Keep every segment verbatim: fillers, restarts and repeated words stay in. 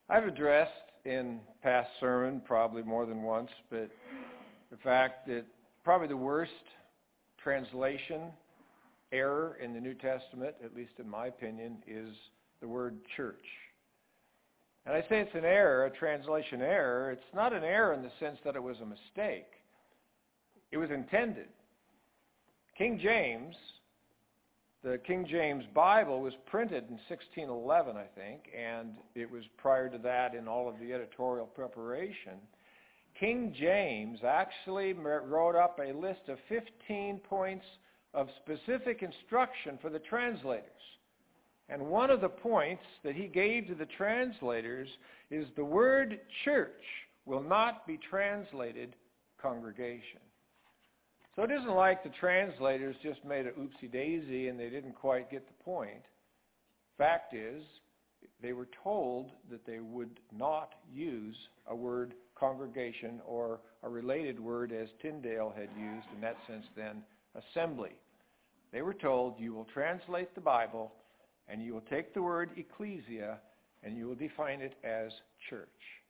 I've addressed in past sermon, probably more than once, but the fact that probably the worst translation error in the New Testament, at least in my opinion, is the word church. And I say it's an error, a translation error. It's not an error in the sense that it was a mistake. It was intended. King James, the King James Bible was printed in sixteen eleven, I think, and it was prior to that in all of the editorial preparation. King James actually wrote up a list of fifteen points of specific instruction for the translators. And one of the points that he gave to the translators is the word church will not be translated congregation. So it isn't like the translators just made an oopsie-daisy and they didn't quite get the point. Fact is, they were told that they would not use a word congregation or a related word as Tyndale had used, in that sense then, assembly. They were told you will translate the Bible and you will take the word ecclesia and you will define it as church.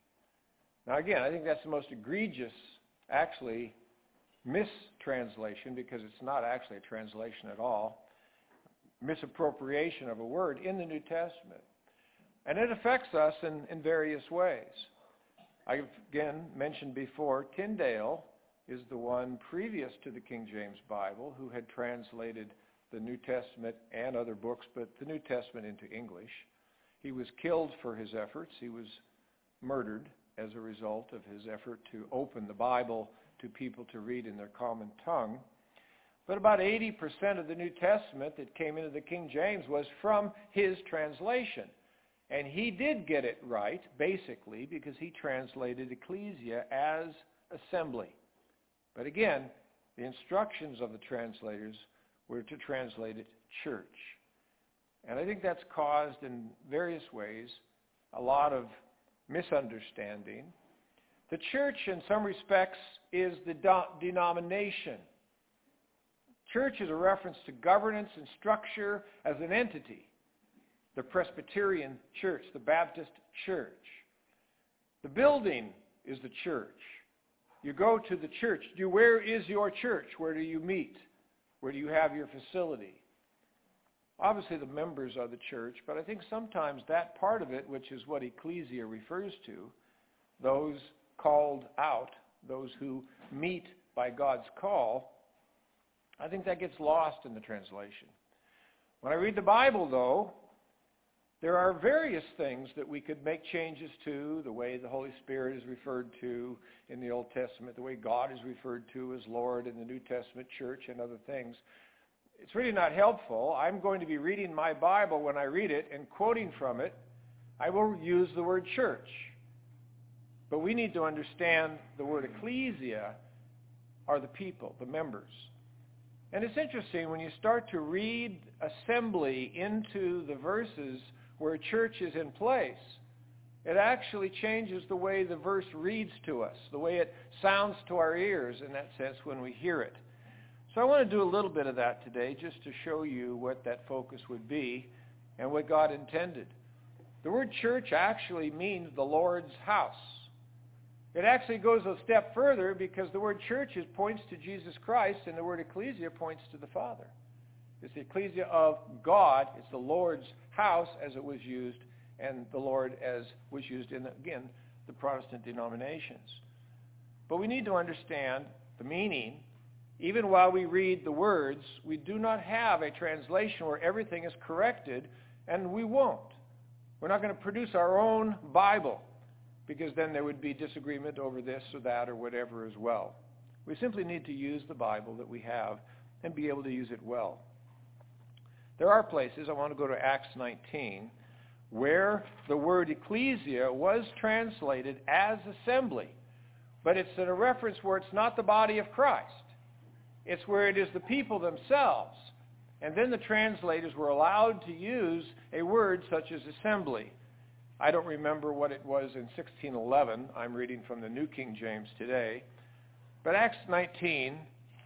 Now again, I think that's the most egregious, actually, mistranslation, because it's not actually a translation at all, misappropriation of a word in the New Testament. And it affects us in, in various ways. I've again mentioned before, Tyndale is the one previous to the King James Bible who had translated the New Testament and other books, but the New Testament into English. He was killed for his efforts. He was murdered as a result of his effort to open the Bible to people to read in their common tongue. But about eighty percent of the New Testament that came into the King James was from his translation. And he did get it right, basically, because he translated ecclesia as assembly. But again, the instructions of the translators were to translate it church. And I think that's caused in various ways a lot of misunderstanding. The church, in some respects, is the do- denomination. Church is a reference to governance and structure as an entity. The Presbyterian Church, the Baptist Church. The building is the church. You go to the church. You, where is your church? Where do you meet? Where do you have your facility? Obviously the members are the church, but I think sometimes that part of it, which is what ecclesia refers to, those called out, those who meet by God's call, I think that gets lost in the translation. When I read the Bible, though, there are various things that we could make changes to, the way the Holy Spirit is referred to in the Old Testament, the way God is referred to as Lord in the New Testament church and other things. It's really not helpful. I'm going to be reading my Bible when I read it and quoting from it. I will use the word church. But we need to understand the word ecclesia are the people, the members. And it's interesting when you start to read assembly into the verses where church is in place, it actually changes the way the verse reads to us, the way it sounds to our ears in that sense when we hear it. So I want to do a little bit of that today just to show you what that focus would be and what God intended. The word church actually means the Lord's house. It actually goes a step further because the word church is, points to Jesus Christ and the word ecclesia points to the Father. It's the ecclesia of God. It's the Lord's house as it was used, and the Lord as was used in, again, the Protestant denominations. But we need to understand the meaning. Even while we read the words, we do not have a translation where everything is corrected, and we won't. We're not going to produce our own Bible, because then there would be disagreement over this or that or whatever as well. We simply need to use the Bible that we have and be able to use it well. There are places, I want to go to Acts nineteen, where the word ecclesia was translated as assembly. But it's in a reference where it's not the body of Christ. It's where it is the people themselves. And then the translators were allowed to use a word such as assembly. I don't remember what it was in sixteen eleven. I'm reading from the New King James today. But Acts nineteen,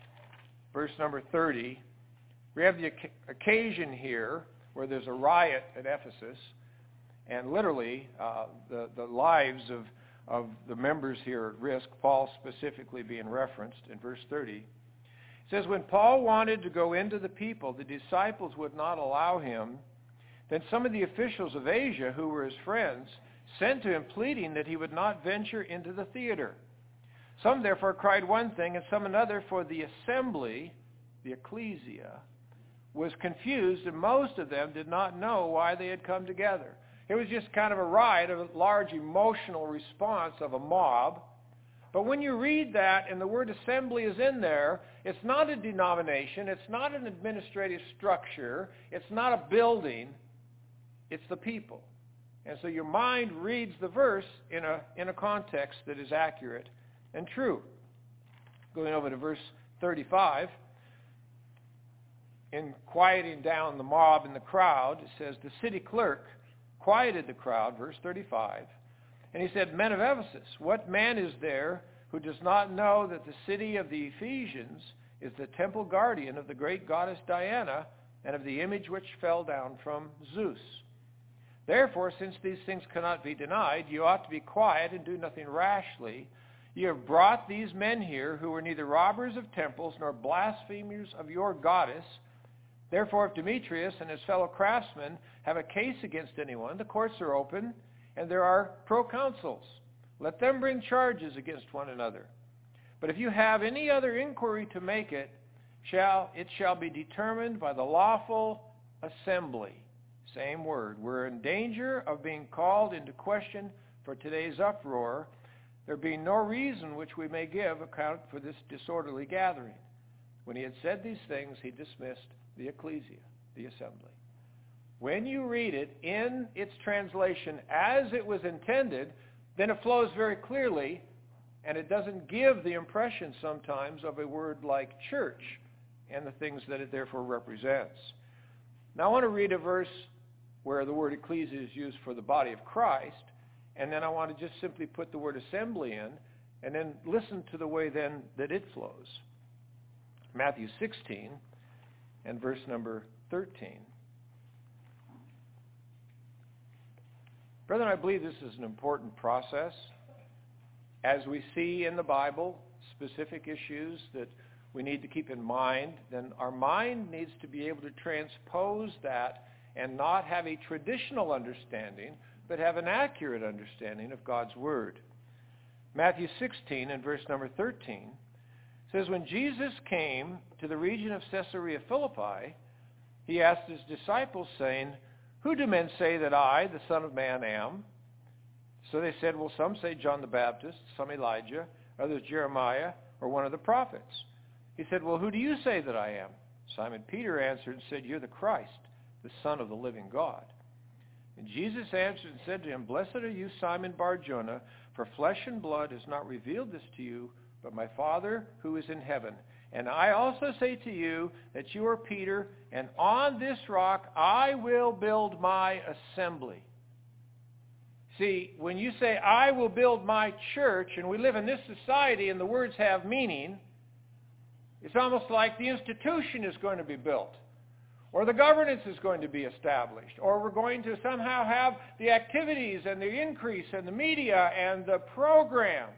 verse number thirty, we have the occasion here where there's a riot at Ephesus, and literally uh, the, the lives of, of the members here at risk, Paul specifically being referenced in verse thirty. It says, when Paul wanted to go into the people, the disciples would not allow him. Then some of the officials of Asia, who were his friends, sent to him pleading that he would not venture into the theater. Some therefore cried one thing and some another, for the assembly, the ecclesia, was confused, and most of them did not know why they had come together. It was just kind of a riot, a large emotional response of a mob. But when you read that and the word assembly is in there, it's not a denomination, it's not an administrative structure, it's not a building, it's the people. And so your mind reads the verse in a, in a context that is accurate and true. Going over to verse thirty-five, in quieting down the mob and the crowd, it says, the city clerk quieted the crowd, verse thirty-five, and he said, men of Ephesus, what man is there who does not know that the city of the Ephesians is the temple guardian of the great goddess Diana and of the image which fell down from Zeus? Therefore, since these things cannot be denied, you ought to be quiet and do nothing rashly. You have brought these men here who were neither robbers of temples nor blasphemers of your goddess. Therefore, if Demetrius and his fellow craftsmen have a case against anyone, the courts are open, and there are proconsuls. Let them bring charges against one another. But if you have any other inquiry to make it, shall it shall be determined by the lawful assembly. Same word. We're in danger of being called into question for today's uproar, there being no reason which we may give account for this disorderly gathering. When he had said these things, he dismissed the ecclesia, the assembly. When you read it in its translation as it was intended, then it flows very clearly, and it doesn't give the impression sometimes of a word like church and the things that it therefore represents. Now I want to read a verse where the word ecclesia is used for the body of Christ, and then I want to just simply put the word assembly in, and then listen to the way then that it flows. Matthew sixteen and verse number thirteen. Brethren, I believe this is an important process. As we see in the Bible specific issues that we need to keep in mind, then our mind needs to be able to transpose that and not have a traditional understanding, but have an accurate understanding of God's Word. Matthew sixteen and verse number thirteen says, when Jesus came to the region of Caesarea Philippi, he asked his disciples, saying, who do men say that I, the Son of Man, am? So they said, well, some say John the Baptist, some Elijah, others Jeremiah, or one of the prophets. He said, well, who do you say that I am? Simon Peter answered and said, you're the Christ, the Son of the living God. And Jesus answered and said to him, blessed are you, Simon Bar-Jonah, for flesh and blood has not revealed this to you, but my Father who is in heaven. And I also say to you that you are Peter, and on this rock I will build my assembly. See, when you say, I will build my church, and we live in this society and the words have meaning, it's almost like the institution is going to be built, or the governance is going to be established, or we're going to somehow have the activities and the increase and the media and the programs.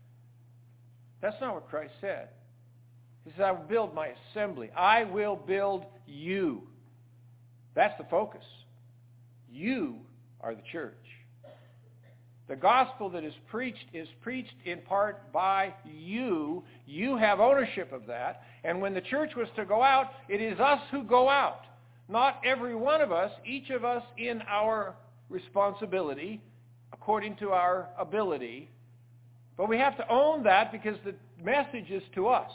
That's not what Christ said. He says, I will build my assembly. I will build you. That's the focus. You are the church. The gospel that is preached is preached in part by you. You have ownership of that. And when the church was to go out, it is us who go out. Not every one of us, each of us in our responsibility, according to our ability. But we have to own that because the message is to us.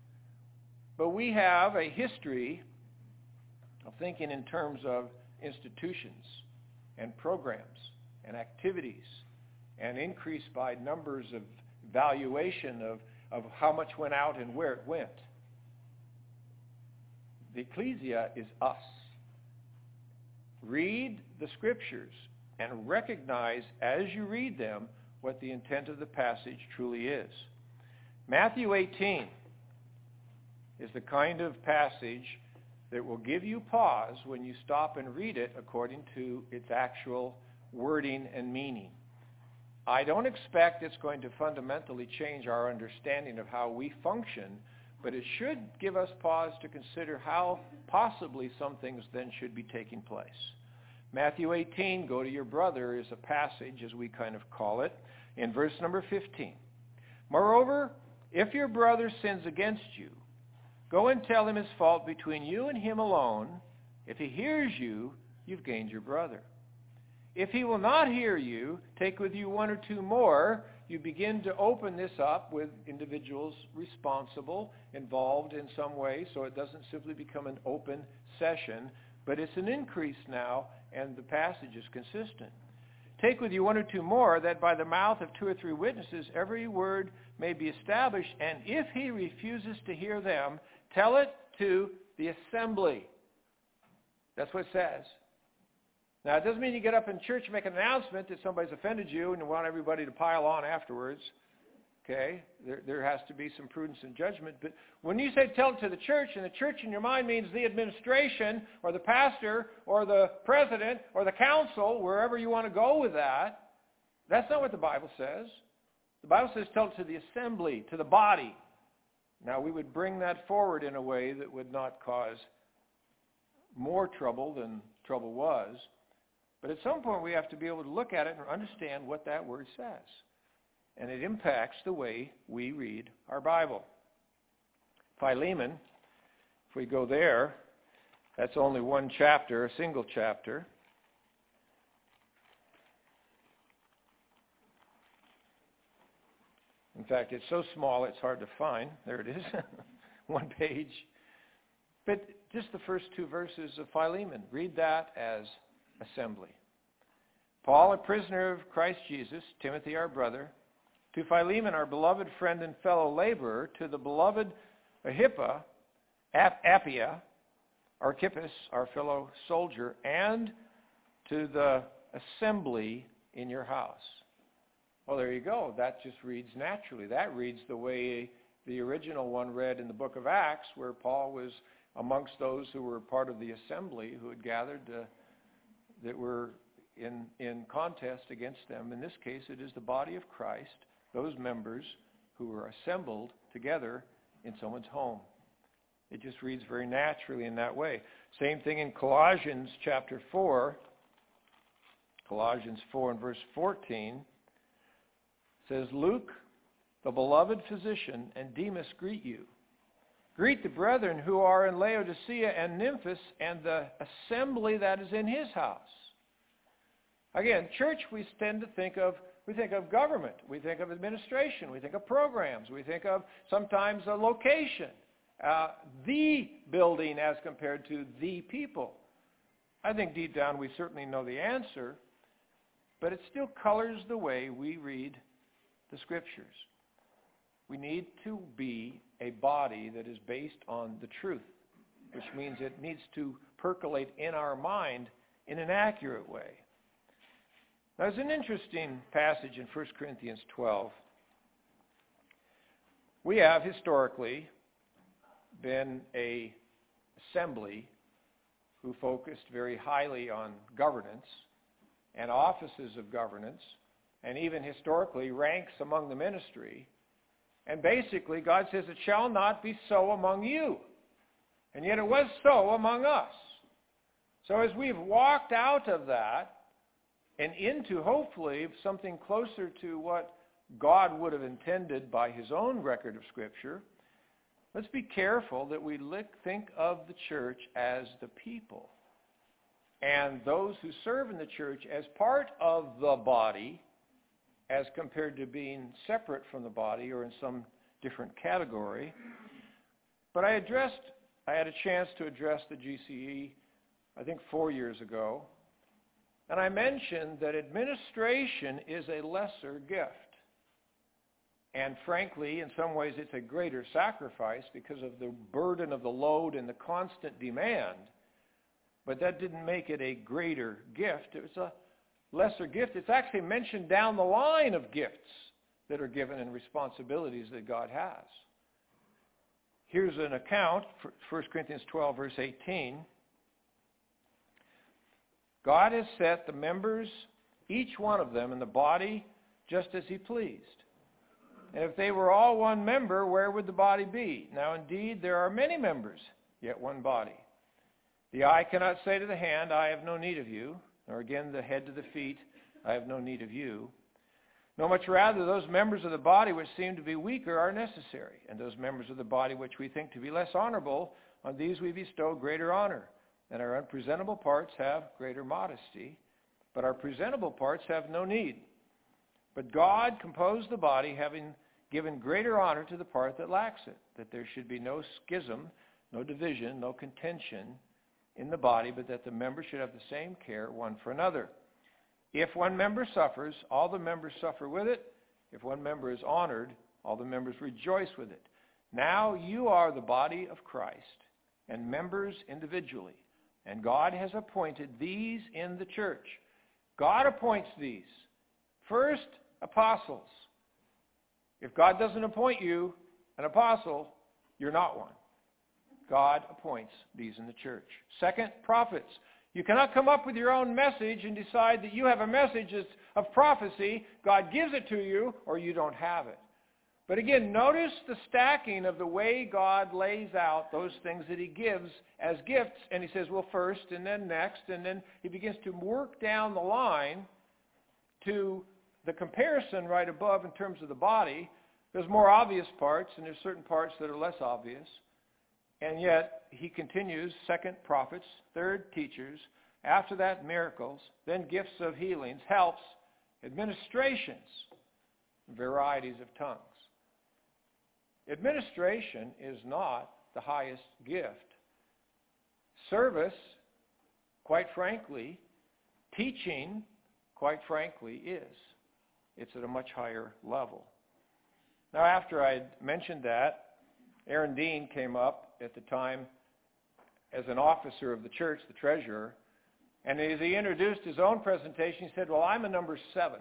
But we have a history of thinking in terms of institutions and programs and activities and increase by numbers of valuation of, of how much went out and where it went. The ecclesia is us. Read the scriptures and recognize as you read them what the intent of the passage truly is. Matthew eighteen is the kind of passage that will give you pause when you stop and read it according to its actual wording and meaning. I don't expect it's going to fundamentally change our understanding of how we function, but it should give us pause to consider how possibly some things then should be taking place. Matthew eighteen, go to your brother, is a passage, as we kind of call it, in verse number fifteen. Moreover, if your brother sins against you, go and tell him his fault between you and him alone. If he hears you, you've gained your brother. If he will not hear you, take with you one or two more. You begin to open this up with individuals responsible, involved in some way, so it doesn't simply become an open session, but it's an increase now, and the passage is consistent. Take with you one or two more, that by the mouth of two or three witnesses every word may be established, and if he refuses to hear them, tell it to the assembly. That's what it says. Now, it doesn't mean you get up in church and make an announcement that somebody's offended you and you want everybody to pile on afterwards. Okay? There, there has to be some prudence and judgment. But when you say tell it to the church, and the church in your mind means the administration or the pastor or the president or the council, wherever you want to go with that, that's not what the Bible says. The Bible says tell it to the assembly, to the body. Now, we would bring that forward in a way that would not cause more trouble than trouble was. But at some point, we have to be able to look at it and understand what that word says. And it impacts the way we read our Bible. Philemon, if we go there, that's only one chapter, a single chapter. In fact, it's so small it's hard to find. There it is, one page. But just the first two verses of Philemon, read that as assembly. Paul, a prisoner of Christ Jesus, Timothy, our brother, to Philemon, our beloved friend and fellow laborer, to the beloved Ahippa, Appia, Archippus, our fellow soldier, and to the assembly in your house. Well, there you go. That just reads naturally. That reads the way the original one read in the book of Acts, where Paul was amongst those who were part of the assembly who had gathered to that were in, in contest against them. In this case, it is the body of Christ, those members who were assembled together in someone's home. It just reads very naturally in that way. Same thing in Colossians chapter four. Colossians four and verse fourteen says, Luke, the beloved physician, and Demas greet you. Greet the brethren who are in Laodicea and Nymphas and the assembly that is in his house. Again, church, we tend to think of, we think of government, we think of administration, we think of programs, we think of sometimes a location, uh, the building as compared to the people. I think deep down we certainly know the answer, but it still colors the way we read the Scriptures. We need to be a body that is based on the truth, which means it needs to percolate in our mind in an accurate way. Now, there's an interesting passage in First Corinthians twelve. We have historically been an assembly who focused very highly on governance and offices of governance, and even historically ranks among the ministry. And basically, God says, it shall not be so among you. And yet it was so among us. So as we've walked out of that and into, hopefully, something closer to what God would have intended by his own record of Scripture, let's be careful that we think of the church as the people, and those who serve in the church as part of the body, as compared to being separate from the body or in some different category. But I addressed, I had a chance to address the G C E, I think four years ago, and I mentioned that administration is a lesser gift. And frankly, in some ways, it's a greater sacrifice because of the burden of the load and the constant demand. But that didn't make it a greater gift. It was a lesser gift. It's actually mentioned down the line of gifts that are given and responsibilities that God has. Here's an account, First Corinthians twelve, verse eighteen. God has set the members each one of them in the body just as he pleased. And if they were all one member, where would the body be? Now indeed there are many members, yet one body. The eye cannot say to the hand, I have no need of you, nor again the head to the feet, I have no need of you. No, much rather those members of the body which seem to be weaker are necessary, and those members of the body which we think to be less honorable, on these we bestow greater honor. And our unpresentable parts have greater modesty, but our presentable parts have no need. But God composed the body, having given greater honor to the part that lacks it, that there should be no schism, no division, no contention in the body, but that the members should have the same care one for another. If one member suffers, all the members suffer with it. If one member is honored, all the members rejoice with it. Now you are the body of Christ, and members individually. And God has appointed these in the church. God appoints these. First, apostles. If God doesn't appoint you an apostle, you're not one. God appoints these in the church. Second, prophets. You cannot come up with your own message and decide that you have a message of prophecy. God gives it to you, or you don't have it. But again, notice the stacking of the way God lays out those things that he gives as gifts. And he says, well, first, and then next, and then he begins to work down the line to the comparison right above in terms of the body. There's more obvious parts, and there's certain parts that are less obvious. And yet, he continues, second, prophets, third, teachers, after that, miracles, then gifts of healings, helps, administrations, varieties of tongues. Administration is not the highest gift. Service, quite frankly, teaching, quite frankly, is. It's at a much higher level. Now, after I mentioned that, Aaron Dean came up at the time as an officer of the church, the treasurer, and as he introduced his own presentation, he said, well, I'm a number seven.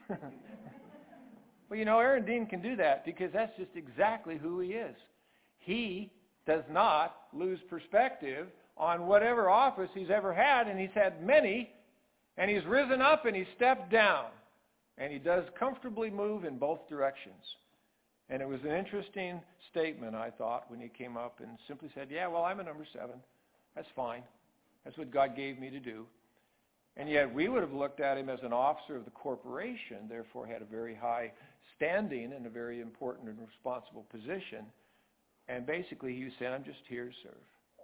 Well, you know, Aaron Dean can do that because that's just exactly who he is. He does not lose perspective on whatever office he's ever had, and he's had many, and he's risen up and he's stepped down, and he does comfortably move in both directions. And it was an interesting statement, I thought, when he came up and simply said, yeah, well, I'm a number seven. That's fine. That's what God gave me to do. And yet we would have looked at him as an officer of the corporation, therefore had a very high standing and a very important and responsible position. And basically he was saying, I'm just here to serve.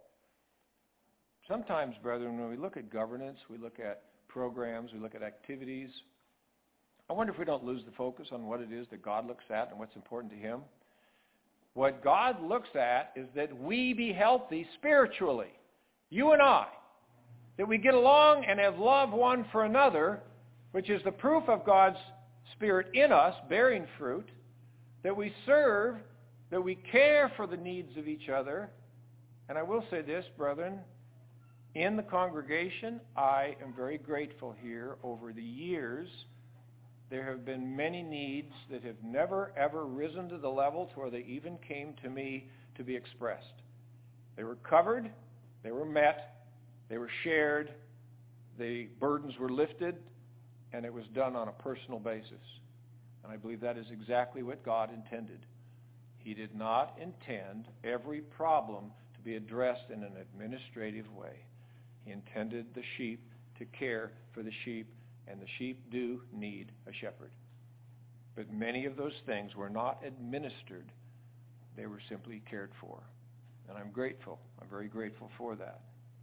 Sometimes, brethren, when we look at governance, we look at programs, we look at activities, I wonder if we don't lose the focus on what it is that God looks at and what's important to him. What God looks at is that we be healthy spiritually, you and I, that we get along and have love one for another, which is the proof of God's Spirit in us, bearing fruit, that we serve, that we care for the needs of each other. And I will say this, brethren, in the congregation, I am very grateful here over the years. There have been many needs that have never, ever risen to the level to where they even came to me to be expressed. They were covered, they were met, they were shared, the burdens were lifted, and it was done on a personal basis. And I believe that is exactly what God intended. He did not intend every problem to be addressed in an administrative way. He intended the sheep to care for the sheep, and the sheep do need a shepherd. But many of those things were not administered. They were simply cared for. And I'm grateful. I'm very grateful for that.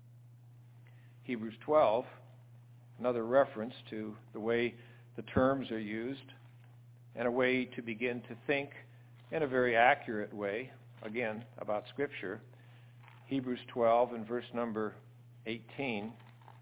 Hebrews twelve, another reference to the way the terms are used and a way to begin to think in a very accurate way, again, about Scripture. Hebrews twelve and verse number eighteen.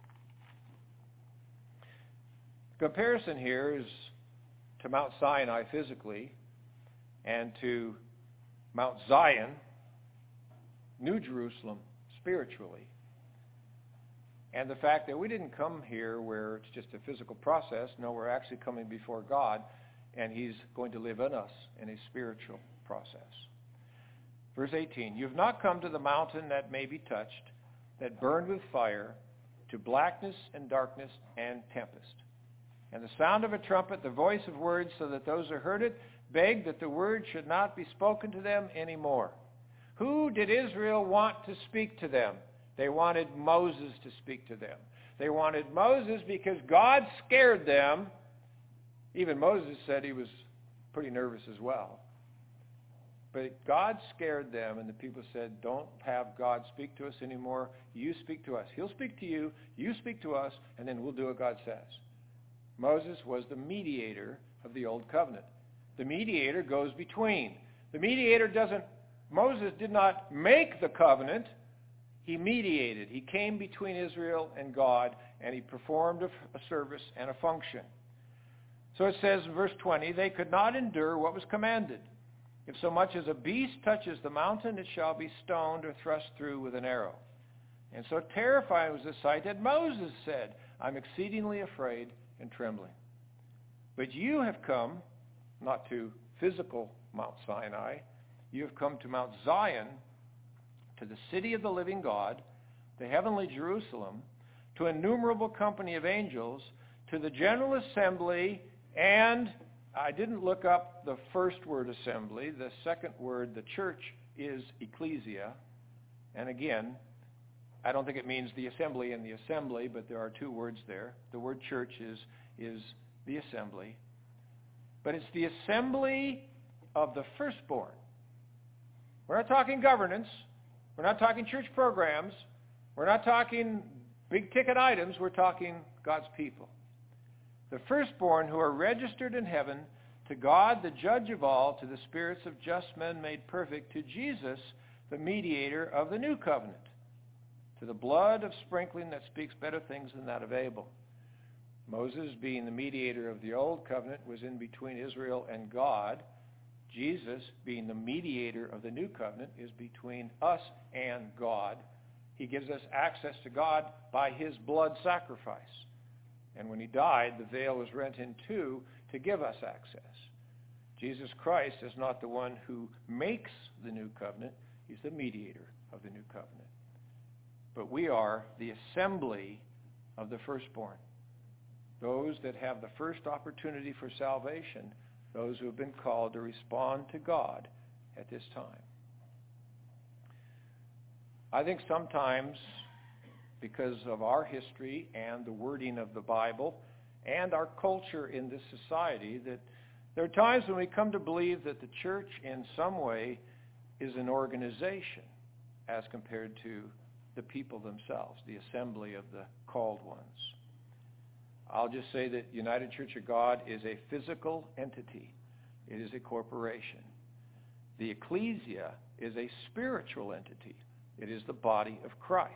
Comparison here is to Mount Sinai physically and to Mount Zion, New Jerusalem, spiritually. And the fact that we didn't come here where it's just a physical process. No, we're actually coming before God, and he's going to live in us in a spiritual process. Verse eighteen, you've not come to the mountain that may be touched, that burned with fire, to blackness and darkness and tempest. and the sound of a trumpet, the voice of words, so that those who heard it begged that the word should not be spoken to them anymore. Who did Israel want to speak to them? They wanted Moses to speak to them. They wanted Moses because God scared them. Even Moses said he was pretty nervous as well. But God scared them, and the people said, don't have God speak to us anymore. You speak to us. He'll speak to you, you speak to us, and then we'll do what God says. Moses was the mediator of the Old Covenant. The mediator goes between. The mediator doesn't, Moses did not make the covenant. He mediated. He came between Israel and God, and he performed a, a service and a function. So it says in verse twenty, they could not endure what was commanded. If so much as a beast touches the mountain, it shall be stoned or thrust through with an arrow. And so terrifying was the sight that Moses said, I'm exceedingly afraid and trembling. But you have come, not to physical Mount Sinai, you have come to Mount Zion, to the city of the living God, the heavenly Jerusalem, to an innumerable company of angels, to the general assembly, and I didn't look up the first word assembly. The second word, the church, is ecclesia. And again, I don't think it means the assembly in the assembly, but there are two words there. The word church is, is the assembly. But it's the assembly of the firstborn. We're not talking governance. We're not talking church programs. We're not talking big ticket items. We're talking God's people. The firstborn who are registered in heaven, to God, the judge of all, to the spirits of just men made perfect, to Jesus, the mediator of the new covenant, to the blood of sprinkling that speaks better things than that of Abel. Moses, being the mediator of the old covenant, was in between Israel and God. Jesus, being the mediator of the new covenant, is between us and God. He gives us access to God by his blood sacrifice. And when he died, the veil was rent in two to give us access. Jesus Christ is not the one who makes the new covenant. He's the mediator of the new covenant. But we are the assembly of the firstborn. Those that have the first opportunity for salvation, those who have been called to respond to God at this time. I think sometimes, because of our history and the wording of the Bible and our culture in this society, that there are times when we come to believe that the church in some way is an organization as compared to the people themselves, the assembly of the called ones. I'll just say that United Church of God is a physical entity. It is a corporation. The ecclesia is a spiritual entity. It is the body of Christ.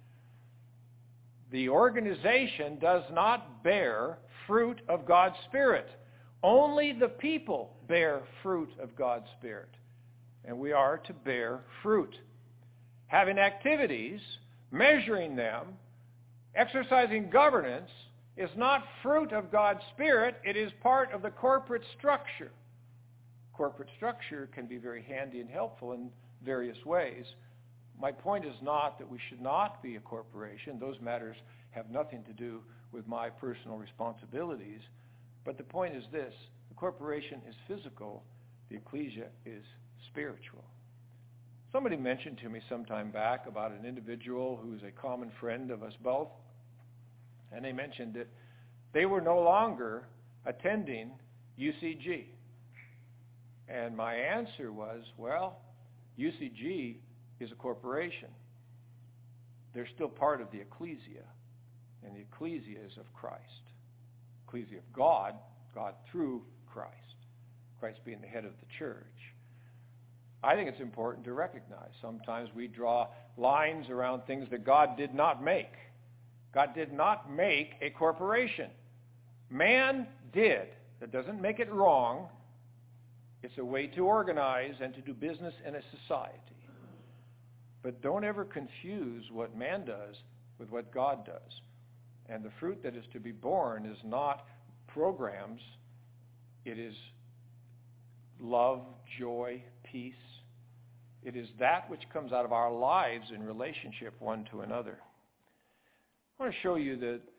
The organization does not bear fruit of God's Spirit. Only the people bear fruit of God's Spirit. And we are to bear fruit. Having activities, measuring them, exercising governance, is not fruit of God's Spirit. It is part of the corporate structure. Corporate structure can be very handy and helpful in various ways. My point is not that we should not be a corporation. Those matters have nothing to do with my personal responsibilities. But the point is this: the corporation is physical, the ecclesia is spiritual. Somebody mentioned to me some time back about an individual who is a common friend of us both, and they mentioned that they were no longer attending U C G. And my answer was, well, U C G is a corporation. They're still part of the ecclesia, and the ecclesia is of Christ. Ecclesia of God, God through Christ, Christ being the head of the church. I think it's important to recognize sometimes we draw lines around things that God did not make. God did not make a corporation. Man did. That doesn't make it wrong. It's a way to organize and to do business in a society. But don't ever confuse what man does with what God does. And the fruit that is to be born is not programs. It is love, joy, peace. It is that which comes out of our lives in relationship one to another. I want to show you that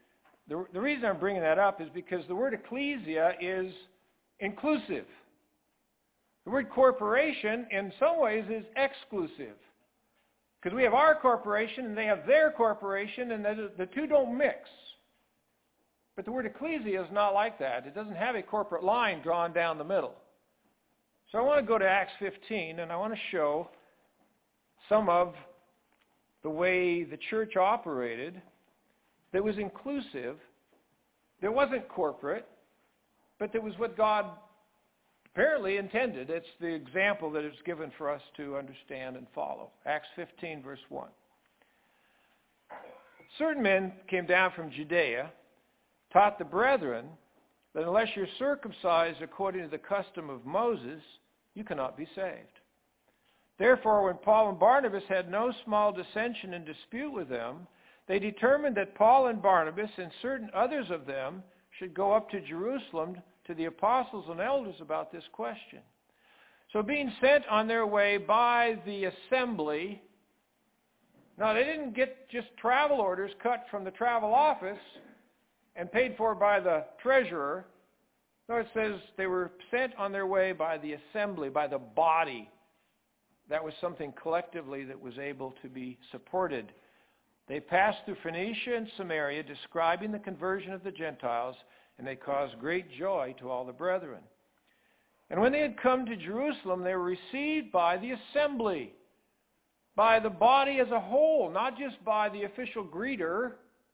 The, the reason I'm bringing that up is because the word ecclesia is inclusive. The word corporation, in some ways, is exclusive. Because we have our corporation and they have their corporation, and the, the two don't mix. But the word ecclesia is not like that. It doesn't have a corporate line drawn down the middle. So I want to go to Acts fifteen, and I want to show some of the way the church operated that was inclusive, that wasn't corporate, but that was what God apparently intended. It's the example that is given for us to understand and follow. Acts fifteen, verse one. Certain men came down from Judea, taught the brethren that unless you're circumcised according to the custom of Moses, you cannot be saved. Therefore, when Paul and Barnabas had no small dissension and dispute with them, they determined that Paul and Barnabas and certain others of them should go up to Jerusalem to the apostles and elders about this question. So being sent on their way by the assembly, now they didn't get just travel orders cut from the travel office and paid for by the treasurer. No, it says they were sent on their way by the assembly, by the body. That was something collectively that was able to be supported. They passed through Phoenicia and Samaria, describing the conversion of the Gentiles, and they caused great joy to all the brethren. And when they had come to Jerusalem, they were received by the assembly, by the body as a whole, not just by the official greeter,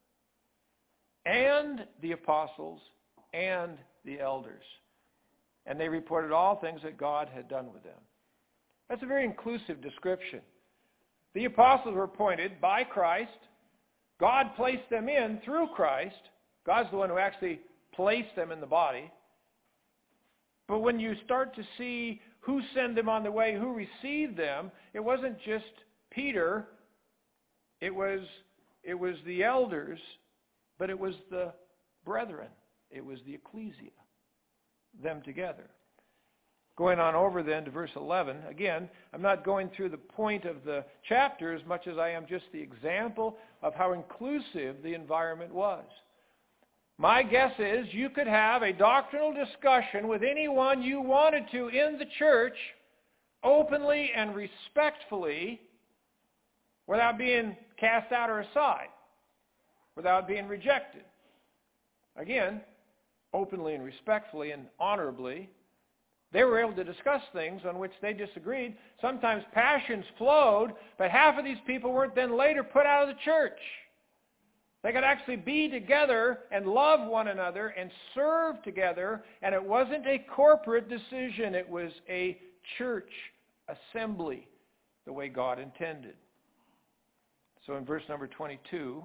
and the apostles, and the elders. And they reported all things that God had done with them. That's a very inclusive description. The apostles were appointed by Christ. God placed them in through Christ. God's the one who actually placed them in the body. But when you start to see who sent them on the way, who received them, it wasn't just Peter. It was, it was the elders, but it was the brethren. It was the ecclesia, them together. Going on over then to verse eleven, again, I'm not going through the point of the chapter as much as I am just the example of how inclusive the environment was. My guess is you could have a doctrinal discussion with anyone you wanted to in the church openly and respectfully without being cast out or aside, without being rejected. Again, openly and respectfully and honorably. They were able to discuss things on which they disagreed. Sometimes passions flowed, but half of these people weren't then later put out of the church. They could actually be together and love one another and serve together, and it wasn't a corporate decision. It was a church assembly, the way God intended. So in verse number twenty-two,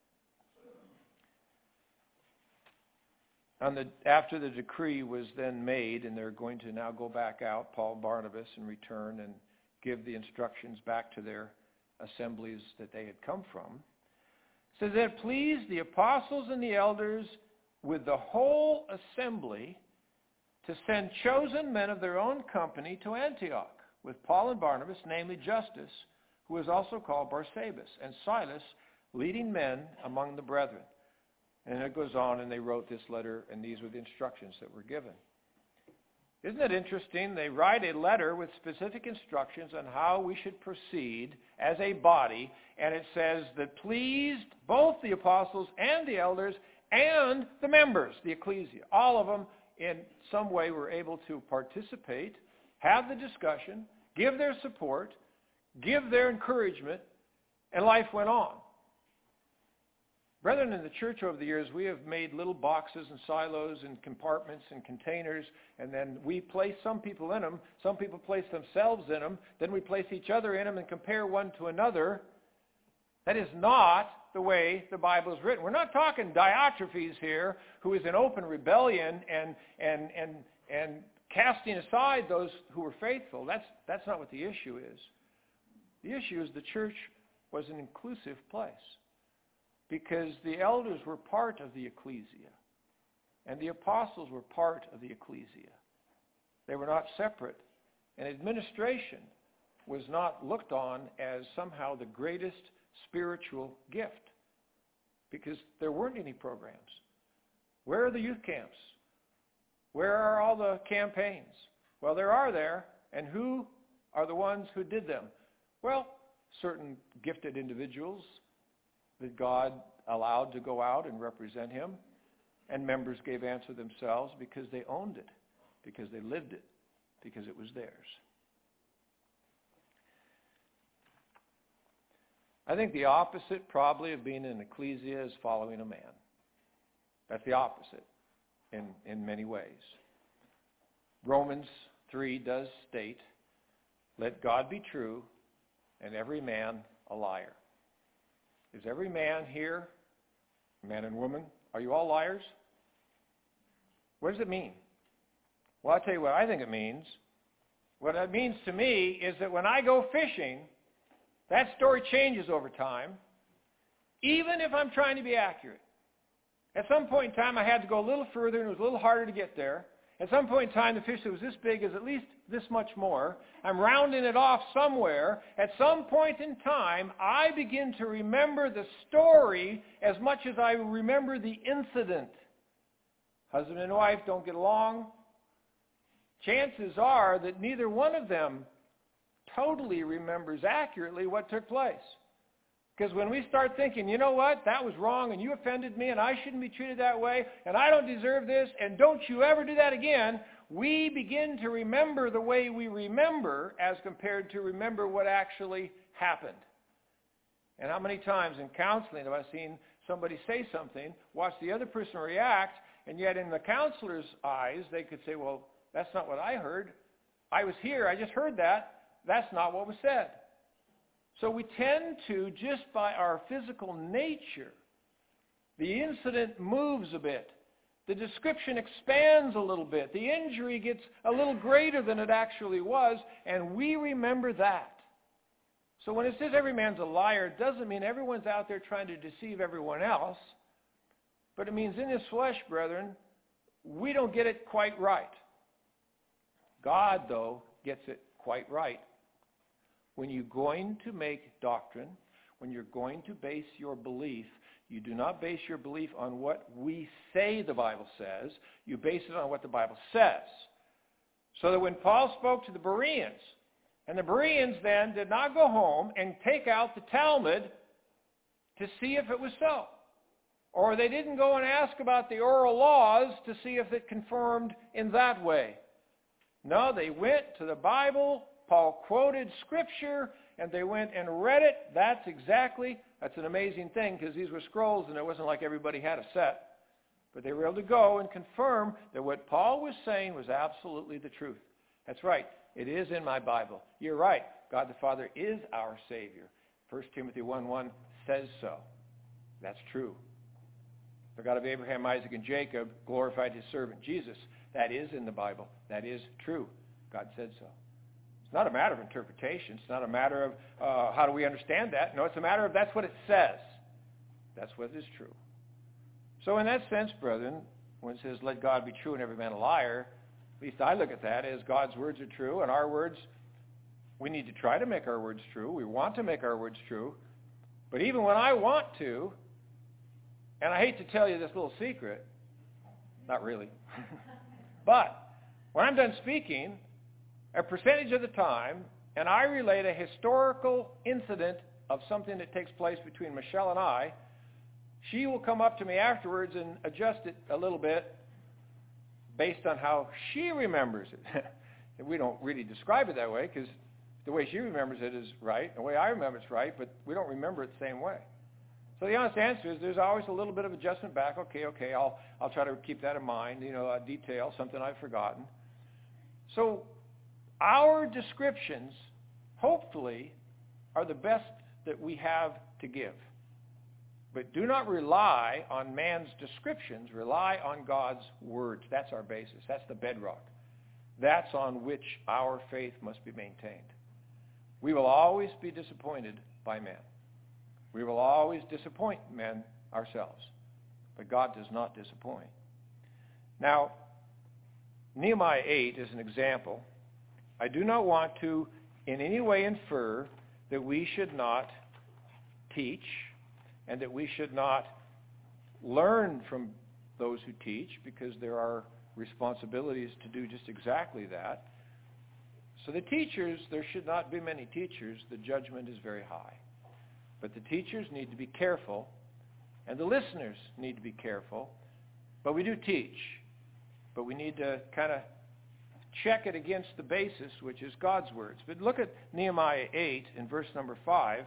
On the, after the decree was then made, and they're going to now go back out, Paul and Barnabas, and return and give the instructions back to their assemblies that they had come from, it says that it pleased the apostles and the elders with the whole assembly to send chosen men of their own company to Antioch with Paul and Barnabas, namely Justus, who was also called Barsabas, and Silas, leading men among the brethren. And it goes on, and they wrote this letter, and these were the instructions that were given. Isn't it interesting? They write a letter with specific instructions on how we should proceed as a body, and it says that pleased both the apostles and the elders and the members, the ecclesia. All of them in some way were able to participate, have the discussion, give their support, give their encouragement, and life went on. Brethren, in the church over the years, we have made little boxes and silos and compartments and containers, and then we place some people in them. Some people place themselves in them. Then we place each other in them and compare one to another. That is not the way the Bible is written. We're not talking Diotrephes here, who is in open rebellion and and and and casting aside those who were faithful. That's that's not what the issue is. The issue is the church was an inclusive place, because the elders were part of the ecclesia, and the apostles were part of the ecclesia. They were not separate, and administration was not looked on as somehow the greatest spiritual gift. because there weren't any programs. Where are the youth camps? Where are all the campaigns? Well, there are there, and who are the ones who did them? Well, certain gifted individuals that God allowed to go out and represent him, and members gave answer themselves because they owned it, because they lived it, because it was theirs. I think the opposite probably of being an ecclesia is following a man. That's the opposite in, in many ways. Romans three does state, let God be true and every man a liar. Is every man here, man and woman, are you all liars? What does it mean? Well, I'll tell you what I think it means. What it means to me is that when I go fishing, that story changes over time, even if I'm trying to be accurate. At some point in time, I had to go a little further, and it was a little harder to get there. At some point in time, the fish that was this big is at least this much more. I'm rounding it off somewhere. At some point in time, I begin to remember the story as much as I remember the incident. Husband and wife don't get along. Chances are that neither one of them totally remembers accurately what took place. Because when we start thinking, you know what, that was wrong, and you offended me, and I shouldn't be treated that way, and I don't deserve this, and don't you ever do that again, we begin to remember the way we remember as compared to remember what actually happened. And how many times in counseling have I seen somebody say something, watch the other person react, and yet in the counselor's eyes, they could say, well, that's not what I heard. I was here, I just heard that. That's not what was said. So we tend to, just by our physical nature, the incident moves a bit. The description expands a little bit. The injury gets a little greater than it actually was, and we remember that. So when it says every man's a liar, it doesn't mean everyone's out there trying to deceive everyone else, but it means in this flesh, brethren, we don't get it quite right. God, though, gets it quite right. When you're going to make doctrine, when you're going to base your belief, you do not base your belief on what we say the Bible says. You base it on what the Bible says. So that when Paul spoke to the Bereans, and the Bereans then did not go home and take out the Talmud to see if it was so. Or they didn't go and ask about the oral laws to see if it confirmed in that way. No, they went to the Bible. Paul quoted Scripture, and they went and read it. That's exactly, that's an amazing thing, because these were scrolls, and it wasn't like everybody had a set. But they were able to go and confirm that what Paul was saying was absolutely the truth. That's right. It is in my Bible. You're right. God the Father is our Savior. First Timothy one one says so. That's true. The God of Abraham, Isaac, and Jacob glorified his servant Jesus. That is in the Bible. That is true. God said so. It's not a matter of interpretation. It's not a matter of uh, how do we understand that. No, it's a matter of that's what it says. That's what is true. So in that sense, brethren, when it says, let God be true and every man a liar, at least I look at that as God's words are true, and our words, we need to try to make our words true. We want to make our words true. But even when I want to, and I hate to tell you this little secret, not really, but when I'm done speaking, a percentage of the time, and I relate a historical incident of something that takes place between Michelle and I, she will come up to me afterwards and adjust it a little bit based on how she remembers it. And we don't really describe it that way, because the way she remembers it is right, the way I remember it's right, but we don't remember it the same way. So the honest answer is there's always a little bit of adjustment back. Okay, okay, I'll I'll try to keep that in mind, you know, a detail, something I've forgotten. So our descriptions, hopefully, are the best that we have to give. But do not rely on man's descriptions. Rely on God's words. That's our basis. That's the bedrock. That's on which our faith must be maintained. We will always be disappointed by men. We will always disappoint men ourselves. But God does not disappoint. Now, Nehemiah eight is an example. I do not want to in any way infer that we should not teach and that we should not learn from those who teach, because there are responsibilities to do just exactly that. So the teachers, there should not be many teachers. The judgment is very high. But the teachers need to be careful, and the listeners need to be careful. But we do teach. But we need to kind of check it against the basis, which is God's words. But look at Nehemiah eight in verse number five.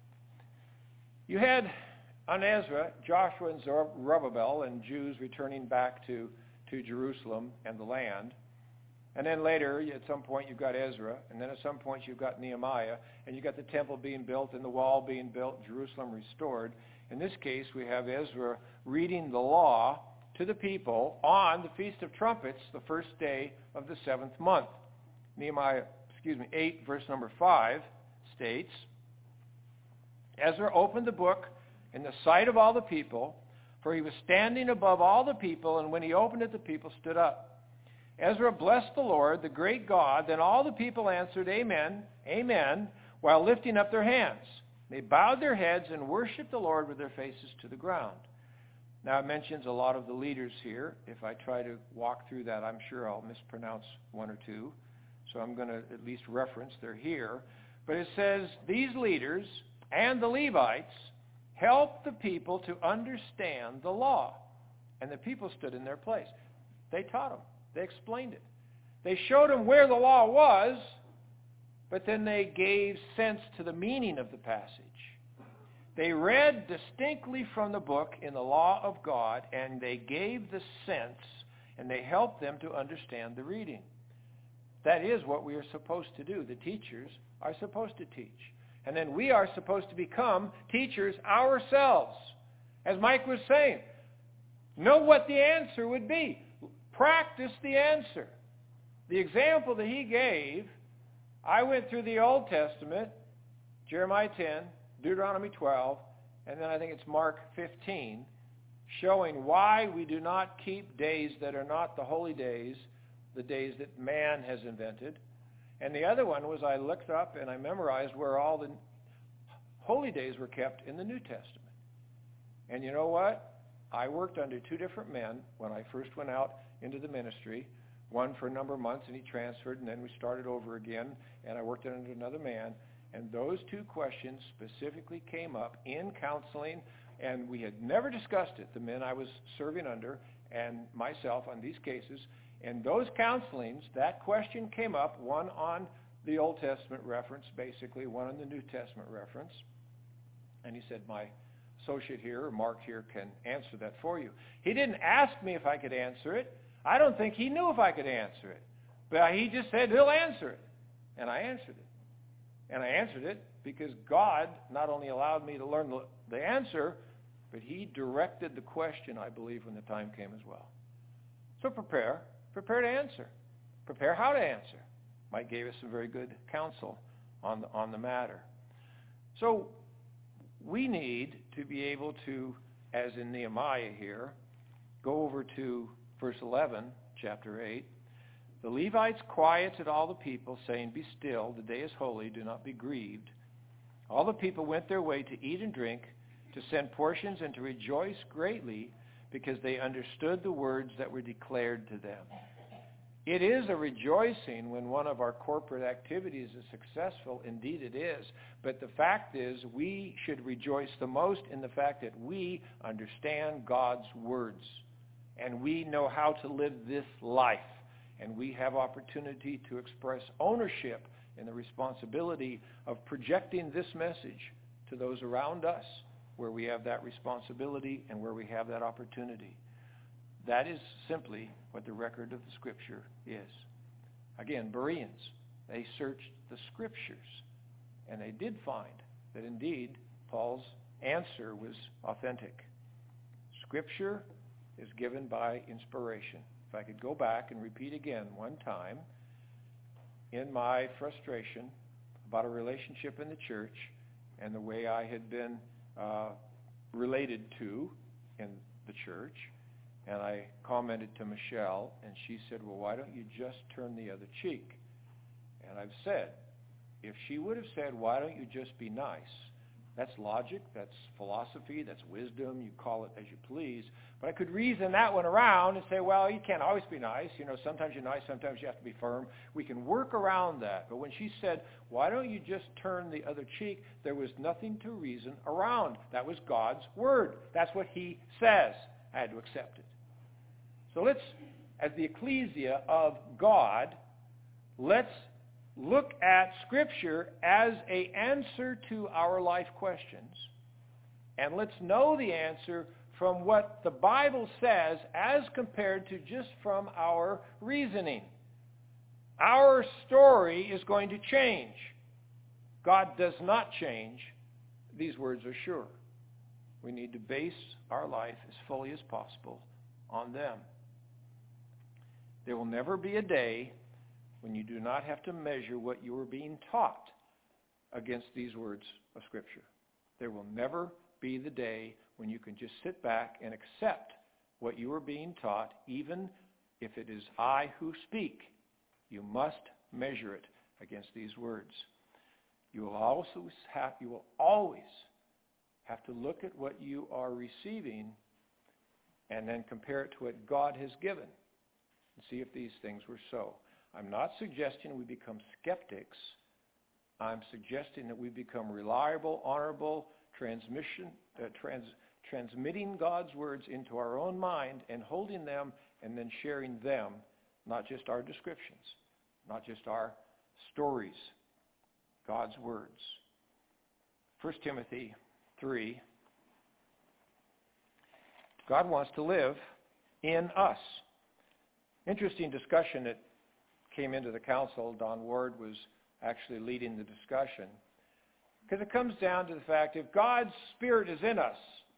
You had on Ezra, Joshua and Zerubbabel and Jews returning back to, to Jerusalem and the land. And then later, at some point, you've got Ezra. And then at some point, you've got Nehemiah. And you've got the temple being built and the wall being built, Jerusalem restored. In this case, we have Ezra reading the law to the people on the Feast of Trumpets, the first day of the seventh month. Nehemiah, excuse me, eight, verse number five states, Ezra opened the book in the sight of all the people, for he was standing above all the people, and when he opened it, the people stood up. Ezra blessed the Lord, the great God. Then all the people answered, Amen, Amen, while lifting up their hands. They bowed their heads and worshiped the Lord with their faces to the ground. Now, it mentions a lot of the leaders here. If I try to walk through that, I'm sure I'll mispronounce one or two. So I'm going to at least reference they're here. But it says, these leaders and the Levites helped the people to understand the law. And the people stood in their place. They taught them. They explained it. They showed them where the law was, but then they gave sense to the meaning of the passage. They read distinctly from the book in the law of God, and they gave the sense, and they helped them to understand the reading. That is what we are supposed to do. The teachers are supposed to teach. And then we are supposed to become teachers ourselves. As Mike was saying, know what the answer would be. Practice the answer. The example that he gave, I went through the Old Testament, Jeremiah ten, Deuteronomy twelve, and then I think it's Mark fifteen, showing why we do not keep days that are not the holy days, the days that man has invented. And the other one was I looked up and I memorized where all the holy days were kept in the New Testament. And you know what? I worked under two different men when I first went out into the ministry, one for a number of months, and he transferred, and then we started over again, and I worked under another man. And those two questions specifically came up in counseling, and we had never discussed it, the men I was serving under and myself on these cases. And those counselings, that question came up, one on the Old Testament reference, basically, one on the New Testament reference. And he said, my associate here, or Mark here, can answer that for you. He didn't ask me if I could answer it. I don't think he knew if I could answer it. But he just said, he'll answer it. And I answered it. And I answered it because God not only allowed me to learn the, the answer, but he directed the question, I believe, when the time came as well. So prepare. Prepare to answer. Prepare how to answer. Mike gave us some very good counsel on the, on the matter. So we need to be able to, as in Nehemiah here, go over to verse eleven, chapter eight. The Levites quieted all the people, saying, Be still, the day is holy, do not be grieved. All the people went their way to eat and drink, to send portions, and to rejoice greatly, because they understood the words that were declared to them. It is a rejoicing when one of our corporate activities is successful. Indeed it is. But the fact is, we should rejoice the most in the fact that we understand God's words, and we know how to live this life. And we have opportunity to express ownership in the responsibility of projecting this message to those around us, where we have that responsibility and where we have that opportunity. That is simply what the record of the Scripture is. Again, Bereans, they searched the Scriptures, and they did find that indeed Paul's answer was authentic. Scripture is given by inspiration. If I could go back and repeat again one time, in my frustration about a relationship in the church and the way I had been uh, related to in the church, and I commented to Michelle, and she said, well, why don't you just turn the other cheek? And I've said, if she would have said, why don't you just be nice, That's logic, that's philosophy, that's wisdom, you call it as you please. But I could reason that one around and say, well, you can't always be nice. You know, sometimes you're nice, sometimes you have to be firm. We can work around that. But when she said, why don't you just turn the other cheek, there was nothing to reason around. That was God's word. That's what he says. I had to accept it. So let's, as the ecclesia of God, let's look at Scripture as an answer to our life questions. And let's know the answer from what the Bible says as compared to just from our reasoning. Our story is going to change. God does not change. These words are sure. We need to base our life as fully as possible on them. There will never be a day when you do not have to measure what you are being taught against these words of Scripture. There will never be the day when you can just sit back and accept what you are being taught, even if it is I who speak. You must measure it against these words. You will also have, you will always have to look at what you are receiving and then compare it to what God has given and see if these things were so. I'm not suggesting we become skeptics. I'm suggesting that we become reliable, honorable, transmission, uh, trans, transmitting God's words into our own mind and holding them and then sharing them, not just our descriptions, not just our stories, God's words. First Timothy three, God wants to live in us. Interesting discussion that came into the council. Don Ward was actually leading the discussion. Because it comes down to the fact, if God's Spirit is in us,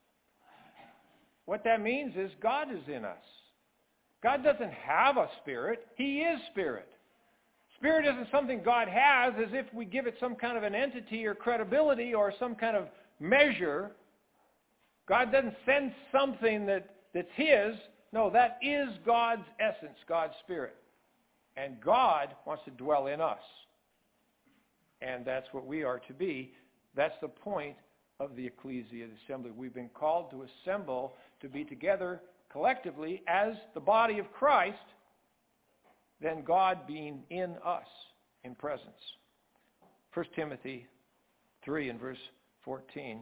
what that means is God is in us. God doesn't have a spirit. He is Spirit. Spirit isn't something God has as if we give it some kind of an entity or credibility or some kind of measure. God doesn't send something that, that's His. No, that is God's essence, God's Spirit. And God wants to dwell in us. And that's what we are to be. That's the point of the ecclesia, the assembly. We've been called to assemble, to be together collectively as the body of Christ, then God being in us in presence. First Timothy three and verse fourteen.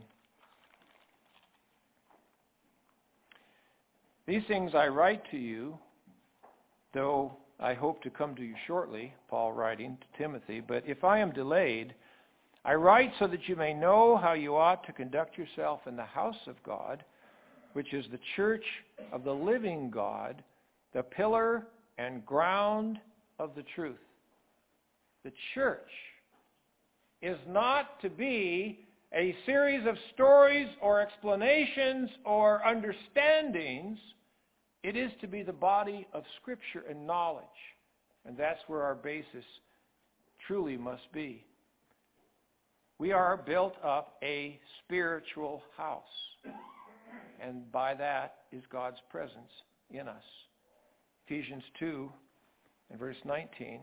These things I write to you, though I hope to come to you shortly, Paul writing to Timothy, but if I am delayed, I write so that you may know how you ought to conduct yourself in the house of God, which is the church of the living God, the pillar and ground of the truth. The church is not to be a series of stories or explanations or understandings. It is to be the body of Scripture and knowledge. And that's where our basis truly must be. We are built up a spiritual house. And by that is God's presence in us. Ephesians two and verse nineteen.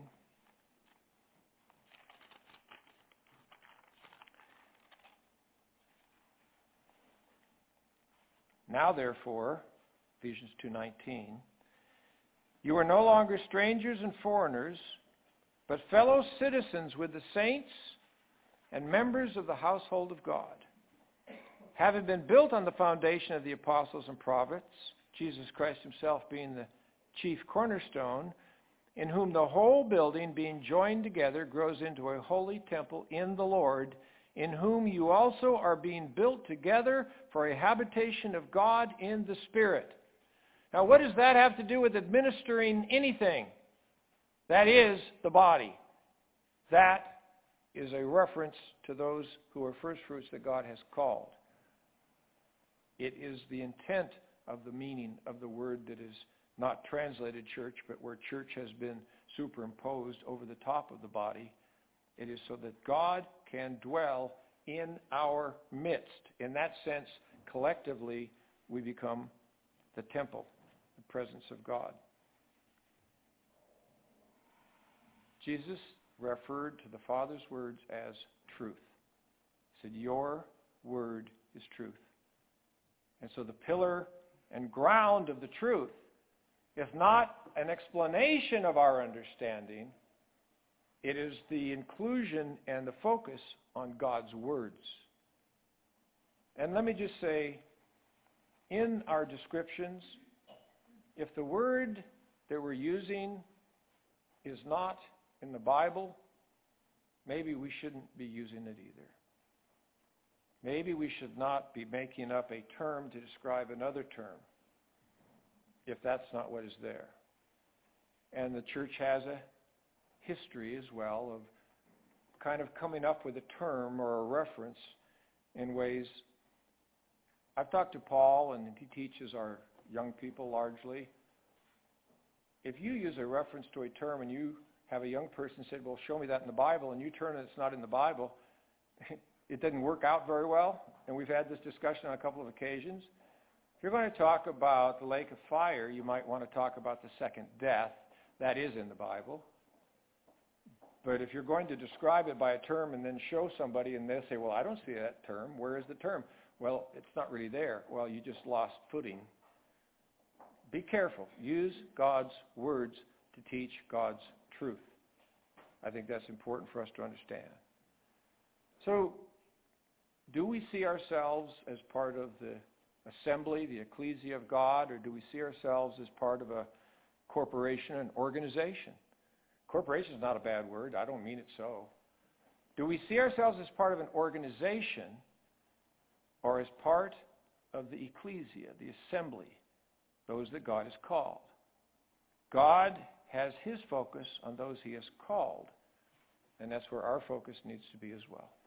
Now therefore, Ephesians two nineteen, you are no longer strangers and foreigners, but fellow citizens with the saints and members of the household of God, having been built on the foundation of the apostles and prophets, Jesus Christ himself being the chief cornerstone, in whom the whole building being joined together grows into a holy temple in the Lord, in whom you also are being built together for a habitation of God in the Spirit. Now, what does that have to do with administering anything? That is the body. That is a reference to those who are first fruits that God has called. It is the intent of the meaning of the word that is not translated church, but where church has been superimposed over the top of the body. It is so that God can dwell in our midst. In that sense, collectively, we become the temple, the presence of God. Jesus referred to the Father's words as truth. He said, your word is truth. And so the pillar and ground of the truth is not an explanation of our understanding. It is the inclusion and the focus on God's words. And let me just say, in our descriptions, if the word that we're using is not in the Bible, maybe we shouldn't be using it either. Maybe we should not be making up a term to describe another term, if that's not what is there. And the church has a history as well of kind of coming up with a term or a reference in ways. I've talked to Paul, and he teaches our young people largely. If you use a reference to a term and you have a young person say, well, show me that in the Bible, and you turn and it's not in the Bible, it doesn't work out very well. And we've had this discussion on a couple of occasions. If you're going to talk about the lake of fire, you might want to talk about the second death. That is in the Bible. But if you're going to describe it by a term and then show somebody and they'll say, well, I don't see that term. Where is the term? Well, it's not really there. Well, you just lost footing. Be careful. Use God's words to teach God's truth. I think that's important for us to understand. So, do we see ourselves as part of the assembly, the ecclesia of God, or do we see ourselves as part of a corporation, an organization? Corporation is not a bad word. I don't mean it so. Do we see ourselves as part of an organization or as part of the ecclesia, the assembly, those that God has called? God has his focus on those he has called, and that's where our focus needs to be as well.